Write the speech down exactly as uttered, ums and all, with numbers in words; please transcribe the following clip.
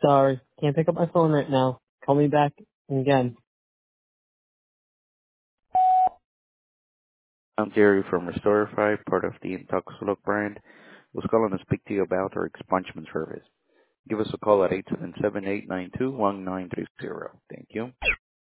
Sorry, can't pick up my phone right now. Call me back again. I'm Jerry from Restorify, part of the Intoxilog brand. Was calling to speak to you about our expungement service. Give us a call at eight seven seven, eight nine two, one nine three zero. Thank you.